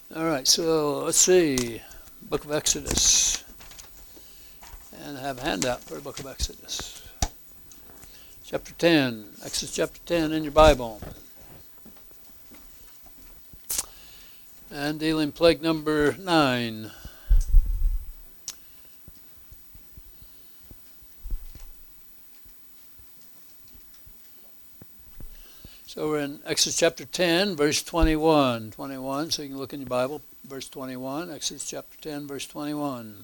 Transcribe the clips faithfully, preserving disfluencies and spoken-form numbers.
All right, so let's see. Book of Exodus. And I have a handout for the book of Exodus. Chapter ten. Exodus chapter ten in your Bible. And dealing plague number nine. So we're in Exodus chapter ten, verse twenty-one. twenty-one, so you can look in your Bible, verse twenty-one. Exodus chapter ten, verse twenty-one.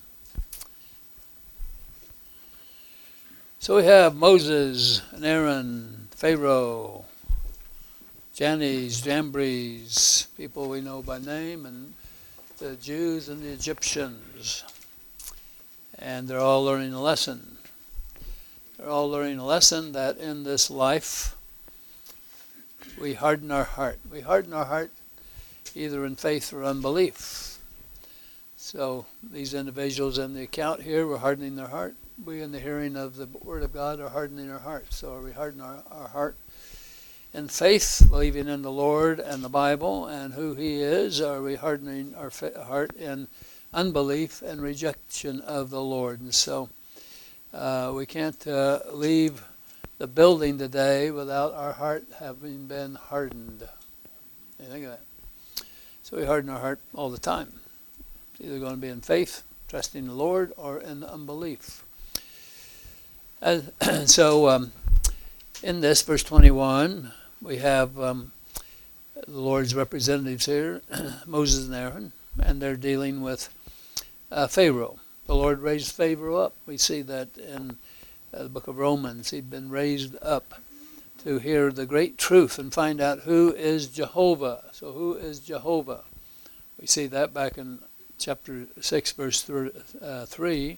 So we have Moses and Aaron, Pharaoh, Jannes, Jambres, people we know by name, and the Jews and the Egyptians. And they're all learning a lesson. They're all learning a lesson that in this life, we harden our heart. We harden our heart either in faith or unbelief. So these individuals in the account here were hardening their heart. We in the hearing of the Word of God are hardening our heart. So are we hardening our, our heart in faith, believing in the Lord and the Bible and who He is? Or are we hardening our fa- heart in unbelief and rejection of the Lord? And so uh, we can't uh, leave the building today without our heart having been hardened. You think of that? So we harden our heart all the time. It's either going to be in faith, trusting the Lord, or in unbelief. And so um, in this, verse twenty-one, we have um, the Lord's representatives here, Moses and Aaron, and they're dealing with uh, Pharaoh. The Lord raised Pharaoh up. We see that in Uh, the book of Romans. He'd been raised up to hear the great truth and find out who is Jehovah. So who is Jehovah? We see that back in chapter six, verse th- uh, three.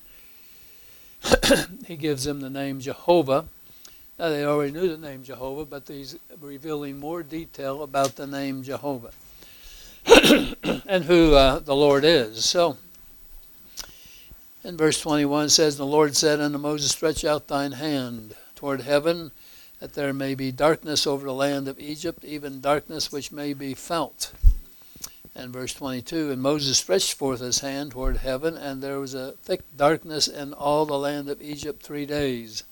He gives them the name Jehovah. Now they already knew the name Jehovah, but he's revealing more detail about the name Jehovah and who uh, the Lord is. So in verse twenty-one says, the Lord said unto Moses, stretch out thine hand toward heaven, that there may be darkness over the land of Egypt, even darkness which may be felt. And verse twenty-two, and Moses stretched forth his hand toward heaven, and there was a thick darkness in all the land of Egypt three days.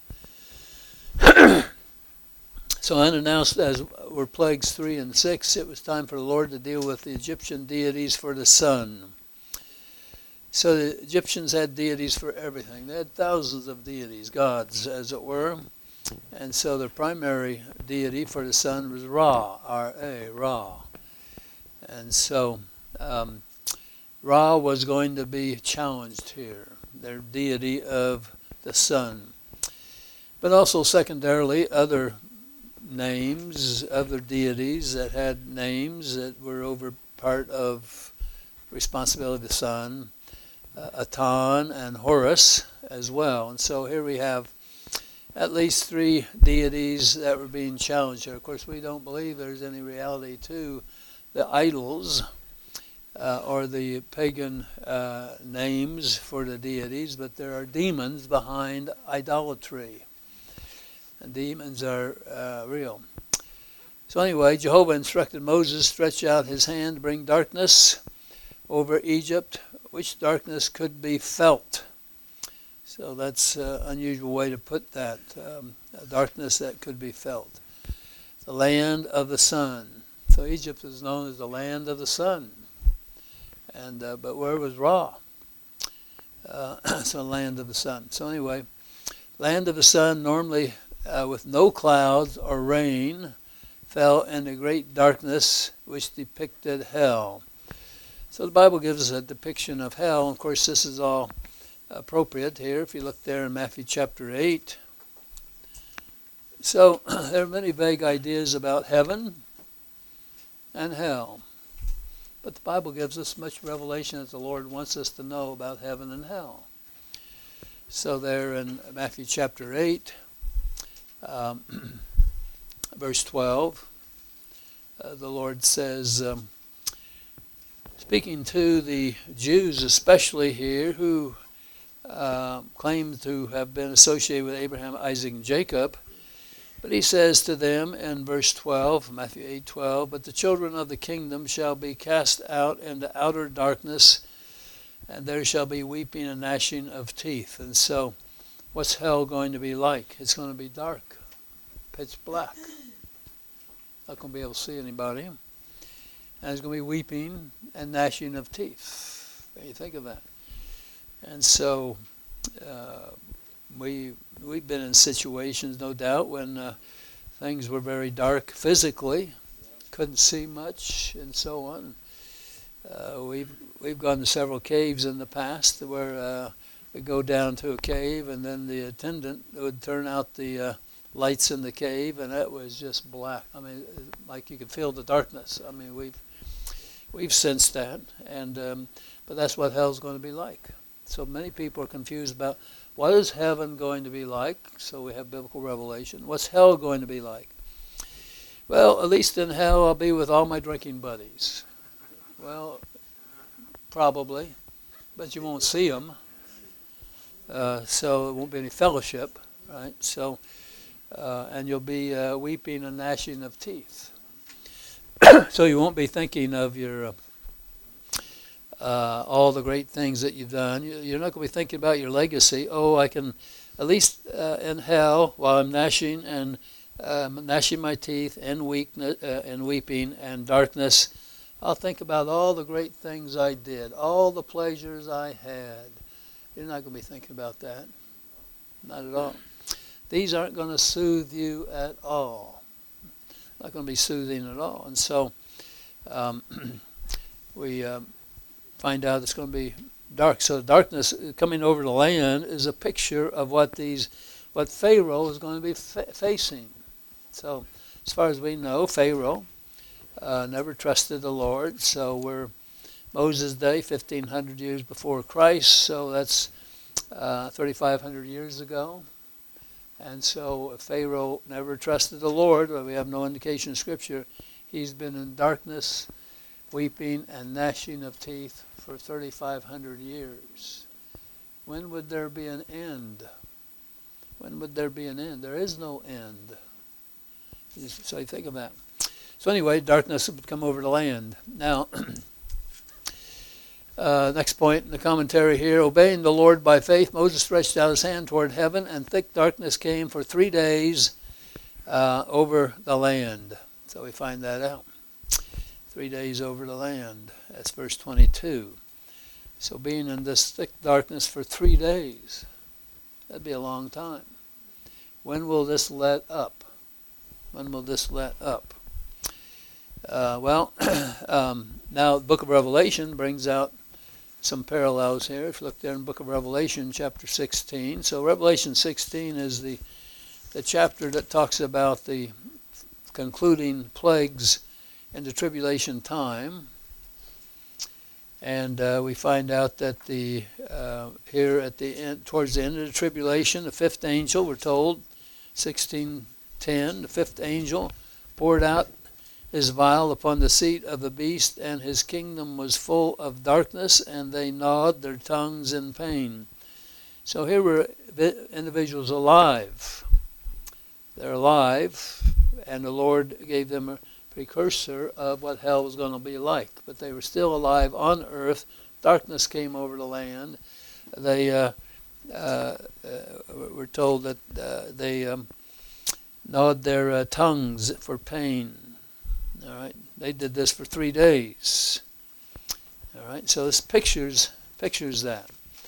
So unannounced as were plagues three and six, it was time for the Lord to deal with the Egyptian deities for the sun. So the Egyptians had deities for everything. They had thousands of deities, gods, as it were. And so their primary deity for the sun was Ra, R A, Ra. And so um, Ra was going to be challenged here, their deity of the sun. But also secondarily, other names, other deities that had names that were over part of responsibility of the sun. Uh, Atan and Horus as well. And so here we have at least three deities that were being challenged here. Of course, we don't believe there's any reality to the idols uh, or the pagan uh, names for the deities, but there are demons behind idolatry. And demons are uh, real. So anyway, Jehovah instructed Moses, stretch out his hand to bring darkness over Egypt, which darkness could be felt. So that's an unusual way to put that, um, a darkness that could be felt. The land of the sun. So Egypt is known as the land of the sun. And uh, but where was Ra? Uh, so land of the sun. So anyway, land of the sun normally uh, with no clouds or rain fell into great darkness which depicted hell. So the Bible gives us a depiction of hell. Of course, this is all appropriate here if you look there in Matthew chapter eight. So there are many vague ideas about heaven and hell. But the Bible gives us much revelation that the Lord wants us to know about heaven and hell. So there in Matthew chapter eight, um, verse twelve, uh, the Lord says, um, speaking to the Jews especially here who uh, claim to have been associated with Abraham, Isaac, and Jacob, But he says to them in verse twelve, Matthew eight twelve, but the children of the kingdom shall be cast out into outer darkness, and there shall be weeping and gnashing of teeth. And so, what's hell going to be like? It's going to be dark, pitch black. Not going to be able to see anybody. And there's going to be weeping and gnashing of teeth. What do you think of that? And so, uh, we, we've been in situations, no doubt, when uh, things were very dark physically, couldn't see much, and so on. Uh, we've we've gone to several caves in the past where uh, we go down to a cave, and then the attendant would turn out the uh, lights in the cave, and it was just black. I mean, like you could feel the darkness. I mean, we've we've sensed that, and um, but that's what hell's going to be like. So many people are confused about what is heaven going to be like. So we have biblical revelation. What's hell going to be like? Well, at least in hell, I'll be with all my drinking buddies. Well, probably, but you won't see them. Uh, so it won't be any fellowship, right? So, uh, and you'll be uh, weeping and gnashing of teeth. So you won't be thinking of your uh, uh, all the great things that you've done. You're not going to be thinking about your legacy. Oh, I can, at least uh, in hell, while I'm gnashing and um, gnashing my teeth and weakness uh, and weeping and darkness, I'll think about all the great things I did, all the pleasures I had. You're not going to be thinking about that. Not at all. These aren't going to soothe you at all. Not going to be soothing at all. And so um, we um, find out it's going to be dark. So darkness coming over the land is a picture of what these, what Pharaoh is going to be fa- facing. So as far as we know, Pharaoh Uh, never trusted the Lord. So we're Moses' day, fifteen hundred years before Christ. So that's uh, thirty-five hundred years ago. And so Pharaoh never trusted the Lord. Well, we have no indication in Scripture. He's been in darkness, weeping and gnashing of teeth for thirty-five hundred years. When would there be an end? When would there be an end? There is no end. So you think of that. So anyway, darkness would come over the land. Now, uh, next point in the commentary here, obeying the Lord by faith, Moses stretched out his hand toward heaven, and thick darkness came for three days uh, over the land. So we find that out. Three days over the land. That's verse twenty-two. So being in this thick darkness for three days, that'd be a long time. When will this let up? When will this let up? Uh, well, um, now the book of Revelation brings out some parallels here. If you look there in the book of Revelation, chapter sixteen. So Revelation sixteen is the, the chapter that talks about the concluding plagues in the tribulation time. And uh, we find out that the uh, here at the end, towards the end of the tribulation, the fifth angel, we're told, sixteen ten, the fifth angel poured out his vial upon the seat of the beast, and his kingdom was full of darkness, and they gnawed their tongues in pain. So here were individuals alive. They're alive, and the Lord gave them a precursor of what hell was going to be like. But they were still alive on earth. Darkness came over the land. They uh, uh, uh, were told that uh, they um, gnawed their uh, tongues for pain. All right, they did this for three days. All right, so this pictures pictures that.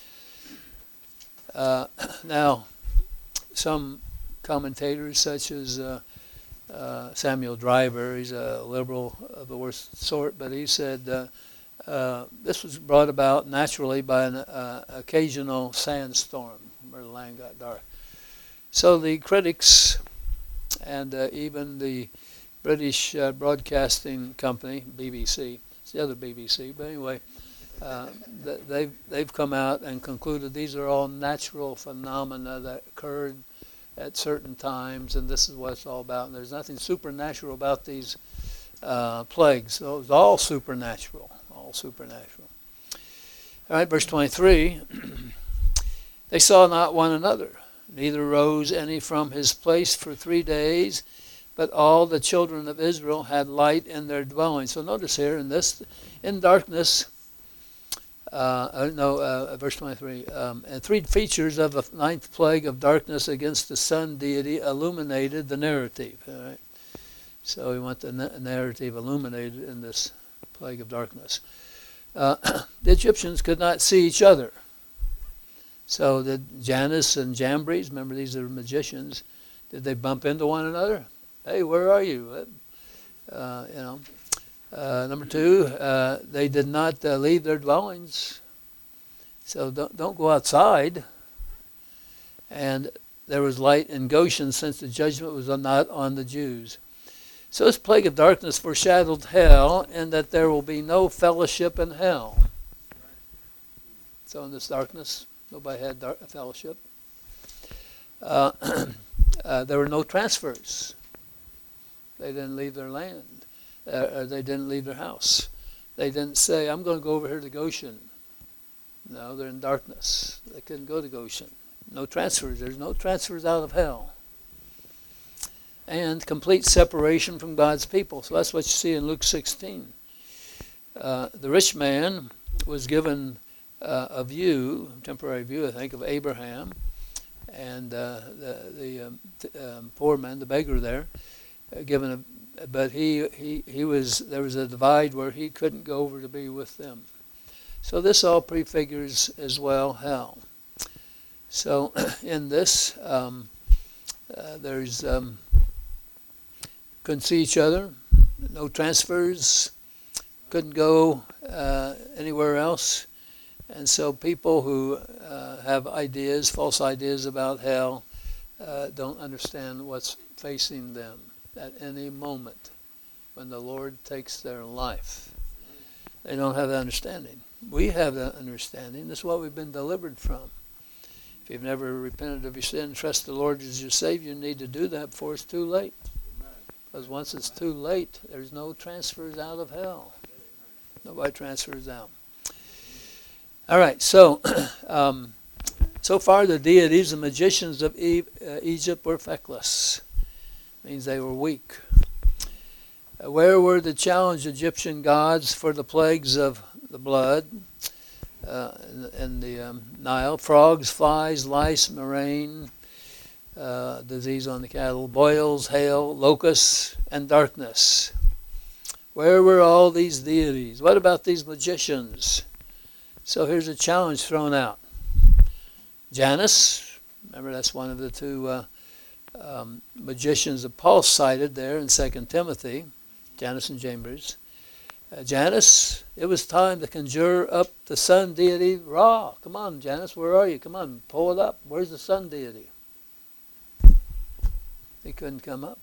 Uh, now, some commentators, such as uh, uh, Samuel Driver, he's a liberal of the worst sort, but he said uh, uh, this was brought about naturally by an uh, occasional sandstorm where the land got dark. So the critics and uh, even the British uh, Broadcasting Company, B B C, it's the other B B C, but anyway, uh, th- they've, they've come out and concluded these are all natural phenomena that occurred at certain times, and this is what it's all about. And there's nothing supernatural about these uh, plagues. So it's all supernatural, all supernatural. All right, verse twenty-three, they saw not one another. neither rose any from his place for three days, but all the children of Israel had light in their dwelling. So notice here in this, in darkness, uh, no, uh, verse twenty-three, um, and three features of the ninth plague of darkness against the sun deity illuminated the narrative. All right? So we want the narrative illuminated in this plague of darkness. Uh, the Egyptians could not see each other. So the Jannes and Jambres, remember these are magicians, did they bump into one another? Hey, where are you? Uh, you know. Uh, number two, uh, they did not uh, leave their dwellings. So don't, don't go outside. And there was light in Goshen since the judgment was not on the Jews. So this plague of darkness foreshadowed hell, and that there will be no fellowship in hell. So in this darkness, nobody had dark fellowship. Uh, uh, there were no transfers. They didn't leave their land. Uh, they didn't leave their house. They didn't say, I'm going to go over here to Goshen. No, they're in darkness. They couldn't go to Goshen. No transfers. There's no transfers out of hell. And complete separation from God's people. So that's what you see in Luke sixteen. Uh, the rich man was given uh, a view, a temporary view, I think, of Abraham. And uh, the, the um, t- um, poor man, the beggar there, uh, given a, but he, he, he was, there was a divide where he couldn't go over to be with them. So this all prefigures as well hell. So in this, um, uh, there's, um, couldn't see each other, no transfers, couldn't go uh, anywhere else. And so people who uh, have ideas, false ideas about hell, uh, don't understand what's facing them at any moment when the Lord takes their life. They don't have that understanding. We have that understanding. This is what we've been delivered from. If you've never repented of your sin, trust the Lord as your Savior, you need to do that before it's too late. Because once it's too late, there's no transfers out of hell. Nobody transfers out. All right, so um, so far the deities and magicians of e- uh, Egypt were feckless. Means they were weak. Uh, where were the challenged Egyptian gods for the plagues of the blood uh, and, and the um, Nile? Frogs, flies, lice, murrain, uh, disease on the cattle, boils, hail, locusts, and darkness. Where were all these deities? What about these magicians? So here's a challenge thrown out. Jannes, remember that's one of the two uh, um, magicians that Paul cited there in Second Timothy, Jannes and Jambres. Uh, Jannes, it was time to conjure up the sun deity Ra. Come on, Jannes, where are you? Come on, pull it up. Where's the sun deity? He couldn't come up.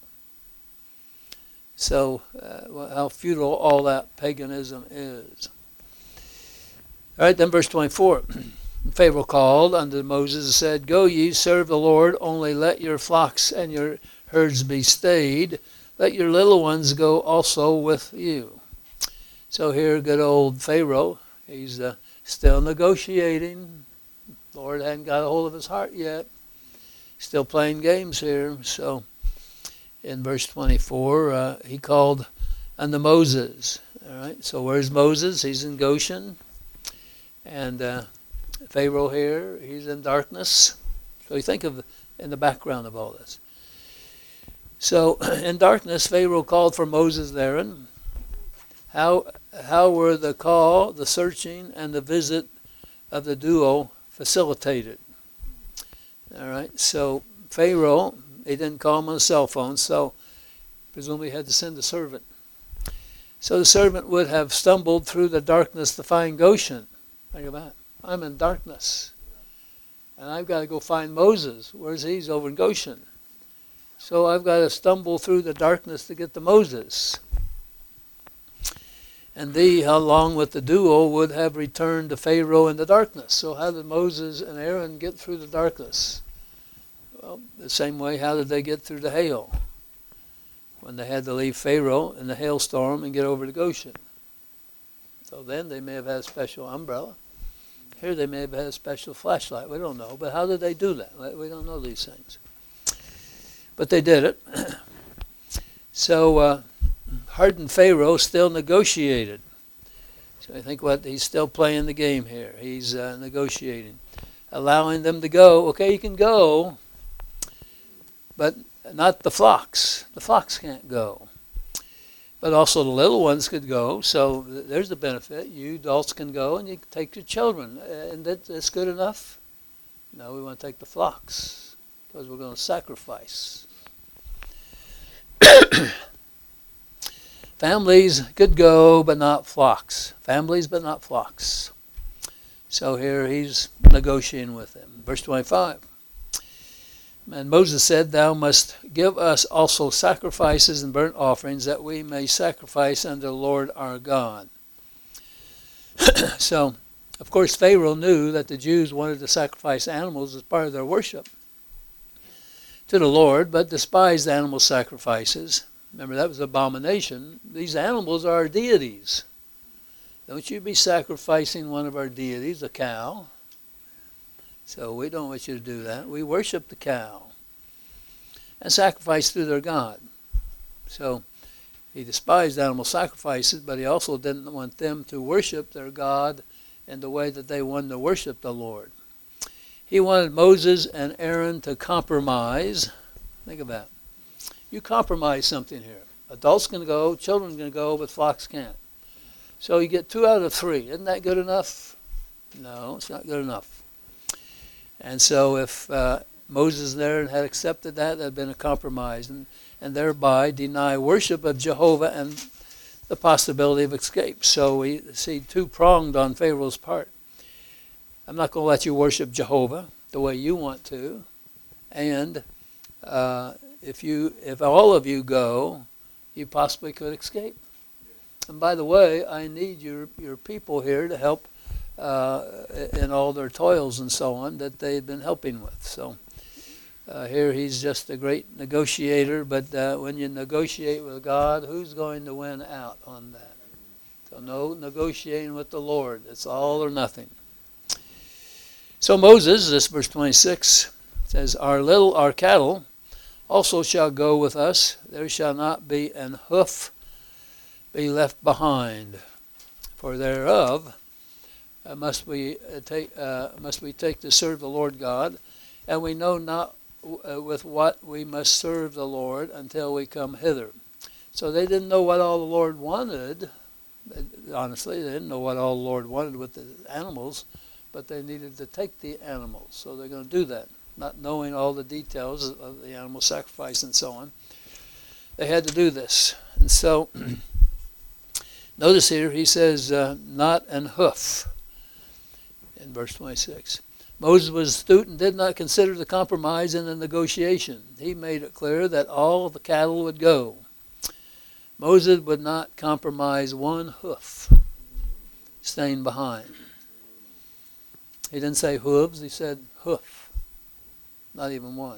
So uh, how futile all that paganism is. All right, then verse twenty-four. Pharaoh called unto Moses and said, Go ye, serve the Lord, only let your flocks and your herds be stayed. Let your little ones go also with you. So here, good old Pharaoh, he's uh, still negotiating. Lord hadn't got a hold of his heart yet. Still playing games here. So in verse twenty-four, uh, he called unto Moses. All right, so where's Moses? He's in Goshen. And uh, Pharaoh here, he's in darkness. So you think of in the background of all this. So in darkness, Pharaoh called for Moses and Aaron. How how were the call, the searching, and the visit of the duo facilitated? All right. So Pharaoh, he didn't call him on a cell phone, so presumably he had to send a servant. So the servant would have stumbled through the darkness to find Goshen. Think about it. I'm in darkness. And I've got to go find Moses. Where's he? He's over in Goshen. So I've got to stumble through the darkness to get to Moses. And thee, along with the duo, would have returned to Pharaoh in the darkness. So how did Moses and Aaron get through the darkness? Well, the same way, how did they get through the hail? When they had to leave Pharaoh in the hailstorm and get over to Goshen. So then they may have had a special umbrella. Here they may have had a special flashlight. We don't know. But how did they do that? We don't know these things. But they did it. So uh, hardened Pharaoh still negotiated. So I think what he's still playing the game here. He's uh, negotiating, allowing them to go. Okay, you can go, but not the flocks. The flocks can't go. But also the little ones could go. So th- there's the benefit. You adults can go, and you can take your children. And that, that's good enough? No, we want to take the flocks because we're going to sacrifice. Families could go, but not flocks. Families, but not flocks. So here he's negotiating with them. Verse twenty-five. And Moses said, Thou must give us also sacrifices and burnt offerings, that we may sacrifice unto the Lord our God. So, of course, Pharaoh knew that the Jews wanted to sacrifice animals as part of their worship to the Lord, but despised animal sacrifices. Remember, that was an abomination. These animals are our deities. Don't you be sacrificing one of our deities, a cow. So we don't want you to do that. We worship the cow and sacrifice to their God. So he despised animal sacrifices, but he also didn't want them to worship their God in the way that they wanted to worship the Lord. He wanted Moses and Aaron to compromise. Think of that. You compromise something here. Adults can go, children can go, but flocks can't. So you get two out of three. Isn't that good enough? No, it's not good enough. And so if uh, Moses and Aaron had accepted that, that had been a compromise, and, and thereby deny worship of Jehovah and the possibility of escape. So we see two-pronged on Pharaoh's part. I'm not going to let you worship Jehovah the way you want to, and uh, if you, if all of you go, you possibly could escape. And by the way, I need your, your people here to help uh, in all their toils and so on that they've been helping with. So uh, here he's just a great negotiator, but uh, when you negotiate with God, who's going to win out on that? So no negotiating with the Lord. It's all or nothing. So Moses, this verse twenty-six, says, Our little, our cattle also shall go with us. There shall not be an hoof be left behind. For thereof uh, must we uh, take uh, must we take to serve the Lord God, and we know not w- uh, with what we must serve the Lord until we come hither. So they didn't know what all the Lord wanted. Honestly, they didn't know what all the Lord wanted with the animals, but they needed to take the animals. So they're going to do that, not knowing all the details of the animal sacrifice and so on. They had to do this. And so, notice here, he says, uh, not an hoof, in verse twenty-six. Moses was astute and did not consider the compromise in the negotiation. He made it clear that all the cattle would go. Moses would not compromise one hoof, staying behind. He didn't say hooves, he said hoof. Not even one.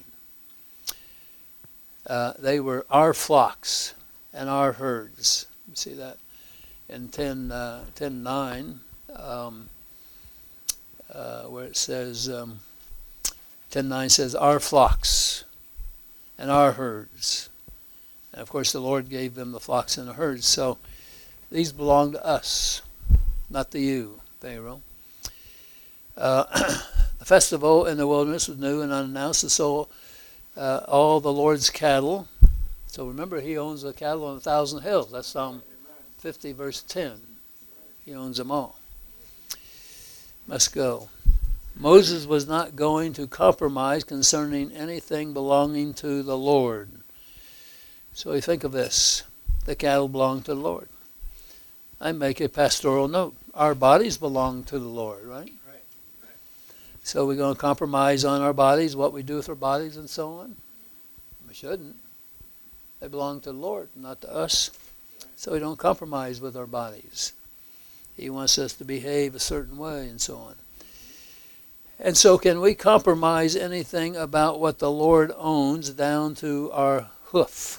Uh, they were our flocks and our herds. You see that in ten, uh, ten nine, um, uh, where it says, um, ten nine says, our flocks and our herds. And of course the Lord gave them the flocks and the herds. So these belong to us, not to you, Pharaoh. Uh, the festival in the wilderness was new and unannounced, and so uh, all the Lord's cattle. So remember, he owns the cattle on a thousand hills. That's Psalm fifty, verse ten. He owns them all. Must go. Moses was not going to compromise concerning anything belonging to the Lord. So you think of this. The cattle belong to the Lord. I make a pastoral note. Our bodies belong to the Lord, right? So we're going to compromise on our bodies, what we do with our bodies and so on? We shouldn't. They belong to the Lord, not to us. So we don't compromise with our bodies. He wants us to behave a certain way and so on. And so can we compromise anything about what the Lord owns down to our hoof?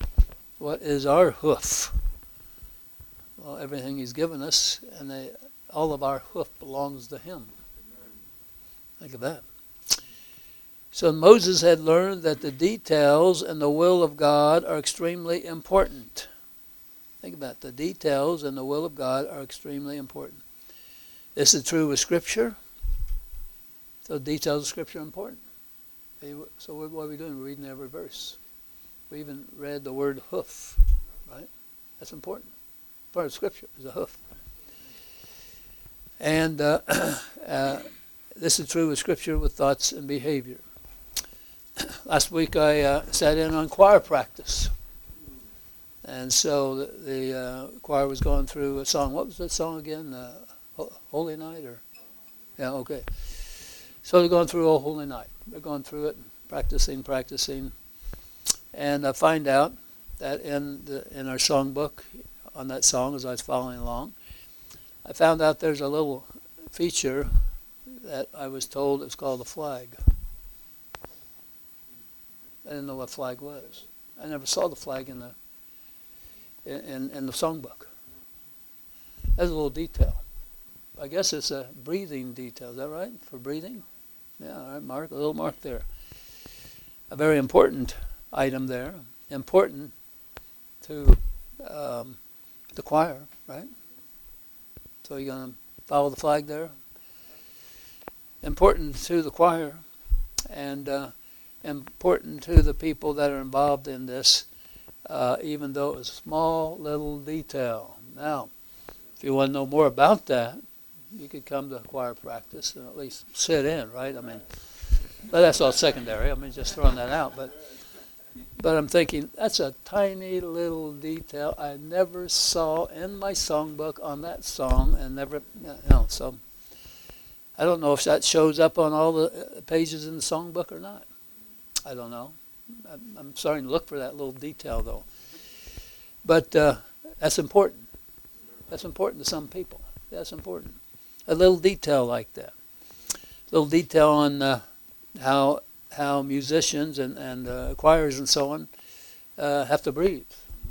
What is our hoof? Well, everything he's given us, and they all of our hoof belongs to him. Think of that. So Moses had learned that the details and the will of God are extremely important. Think about it. The details and the will of God are extremely important. This is true with Scripture. So the details of Scripture are important. So what are we doing? We're reading every verse. We even read the word hoof, right? That's important. Part of Scripture is a hoof. And uh, uh, this is true with Scripture, with thoughts and behavior. Last week I uh, sat in on choir practice. And so the, the uh, choir was going through a song. What was that song again? Uh, Holy Night? or Yeah, okay. So they're going through Oh Holy Night. They're going through it, practicing, practicing. And I find out that in the, in our songbook, on that song as I was following along, I found out there's a little feature that I was told is called a flag. I didn't know what flag was. I never saw the flag in the in, in the songbook. That's a little detail. I guess it's a breathing detail. Is that right? For breathing? Yeah, all right, mark, a little mark there. A very important item there. Important to um, the choir, right? So you're going to follow the flag there? Important to the choir, and uh, important to the people that are involved in this, uh, even though it's a small little detail. Now, if you want to know more about that, you could come to choir practice and at least sit in, right? I mean, but that's all secondary. I mean, just throwing that out. But but I'm thinking, that's a tiny little detail I never saw in my songbook on that song, and never, you know, so I don't know if that shows up on all the pages in the songbook or not. I don't know. I'm, I'm starting to look for that little detail, though. But uh, that's important. That's important to some people. That's important. A little detail like that. A little detail on uh, how how musicians and, and uh, choirs and so on uh, have to breathe.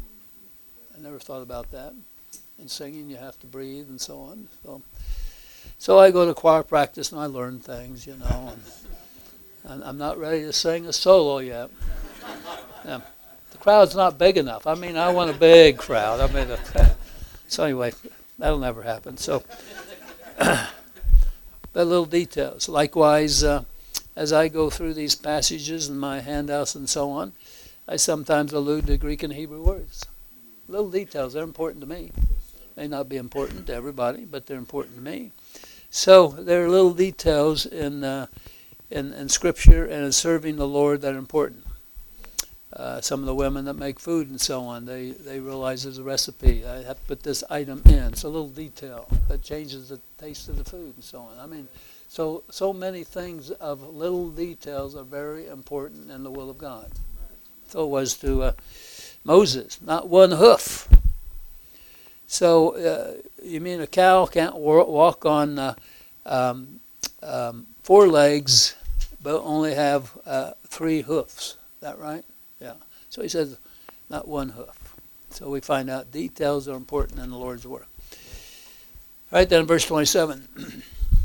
I never thought about that. In singing, you have to breathe and so on. So, so I go to choir practice and I learn things, you know. And, and I'm not ready to sing a solo yet. Yeah. The crowd's not big enough. I mean, I want a big crowd. I mean, so anyway, that'll never happen. So, but little details. Likewise, uh, as I go through these passages in my handouts and so on, I sometimes allude to Greek and Hebrew words. Little details, they're important to me. May not be important to everybody, but they're important to me. So there are little details in uh, in, in Scripture and in serving the Lord that are important. Uh, some of the women that make food and so on, they, they realize there's a recipe. I have to put this item in. It's a little detail that changes the taste of the food and so on. I mean, so so many things of little details are very important in the will of God. So it was to uh, Moses, not one hoof. So uh, you mean a cow can't walk on uh, um, um, four legs, but only have uh, three hoofs? Is that right? Yeah. So he says, not one hoof. So we find out details are important in the Lord's work. Right then, verse twenty-seven.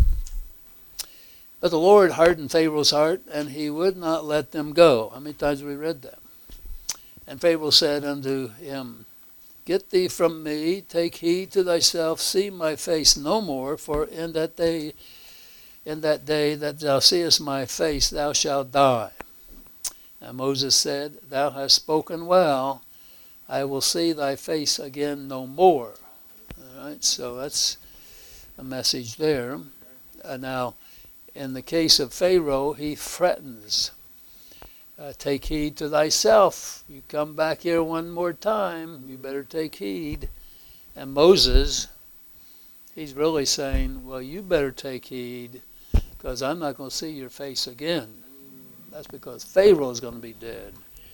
But the Lord hardened Pharaoh's heart, and he would not let them go. How many times have we read that? And Pharaoh said unto him, Get thee from me, take heed to thyself, see my face no more, for in that day, in that day that thou seest my face, thou shalt die. And Moses said, Thou hast spoken well, I will see thy face again no more. All right, so that's a message there. Uh, now, in the case of Pharaoh, he threatens. Uh, take heed to thyself. You come back here one more time, you better take heed. And Moses, he's really saying, well, you better take heed, because I'm not going to see your face again. That's because Pharaoh's going to be dead.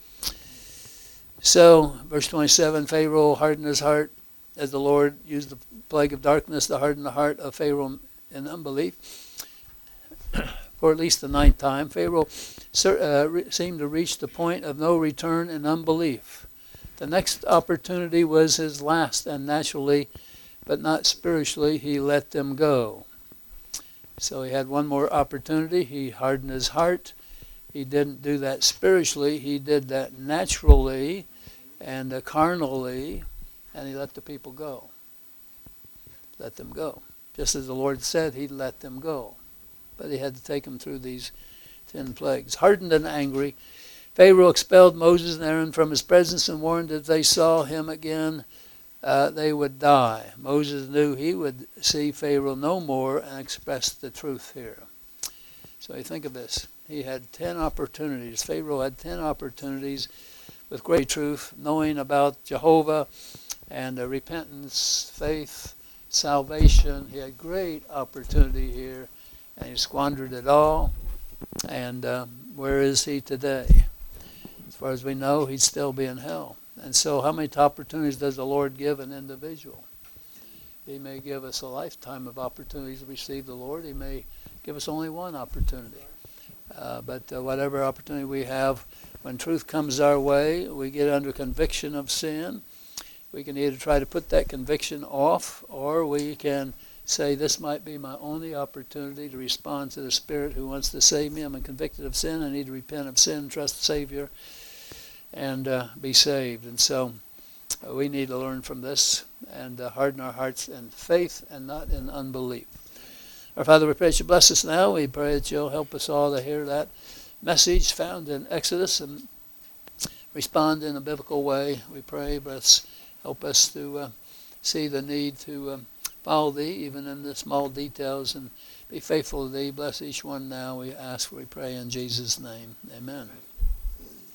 So, verse twenty-seven, Pharaoh hardened his heart as the Lord used the plague of darkness to harden the heart of Pharaoh in unbelief. For at least the ninth time, Pharaoh uh, re- seemed to reach the point of no return in unbelief. The next opportunity was his last, and naturally but not spiritually. He let them go. So he had one more opportunity. He hardened his heart. He didn't do that spiritually. He did that naturally and uh, carnally, and he let the people go. Let them go. Just as the Lord said, he'd let them go. But he had to take them through these ten plagues. Hardened and angry, Pharaoh expelled Moses and Aaron from his presence and warned that if they saw him again, uh, they would die. Moses knew he would see Pharaoh no more and expressed the truth here. So you think of this. He had ten opportunities. Pharaoh had ten opportunities with great truth, knowing about Jehovah and uh, repentance, faith, salvation. He had great opportunity here, and he squandered it all. And um, where is he today? As far as we know, he'd still be in hell. And so how many opportunities does the Lord give an individual? He may give us a lifetime of opportunities to receive the Lord. He may give us only one opportunity. Uh, but uh, whatever opportunity we have, when truth comes our way, we get under conviction of sin. We can either try to put that conviction off, or we can say, this might be my only opportunity to respond to the Spirit who wants to save me. I'm convicted of sin. I need to repent of sin, trust the Savior, and uh, be saved. And so uh, we need to learn from this and uh, harden our hearts in faith and not in unbelief. Our Father, we pray that you bless us now. We pray that you'll help us all to hear that message found in Exodus and respond in a biblical way. We pray, but help us to uh, see the need to um, follow thee, even in the small details, and be faithful to thee. Bless each one now, we ask, we pray in Jesus' name. Amen.